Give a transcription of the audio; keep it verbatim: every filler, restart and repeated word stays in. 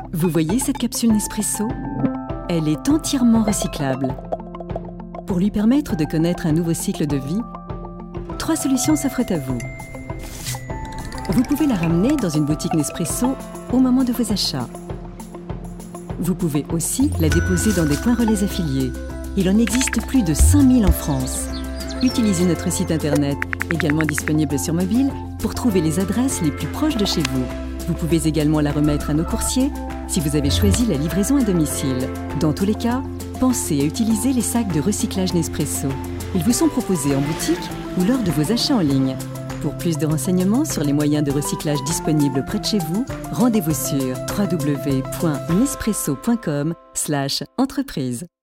Vous voyez cette capsule Nespresso? Elle est entièrement recyclable. Pour lui permettre de connaître un nouveau cycle de vie, trois solutions s'offrent à vous. Vous pouvez la ramener dans une boutique Nespresso au moment de vos achats. Vous pouvez aussi la déposer dans des points relais affiliés. Il en existe plus de cinq mille en France. Utilisez notre site internet, également disponible sur mobile, pour trouver les adresses les plus proches de chez vous. Vous pouvez également la remettre à nos coursiers si vous avez choisi la livraison à domicile. Dans tous les cas, pensez à utiliser les sacs de recyclage Nespresso. Ils vous sont proposés en boutique ou lors de vos achats en ligne. Pour plus de renseignements sur les moyens de recyclage disponibles près de chez vous, rendez-vous sur w w w point nespresso point com slash entreprise.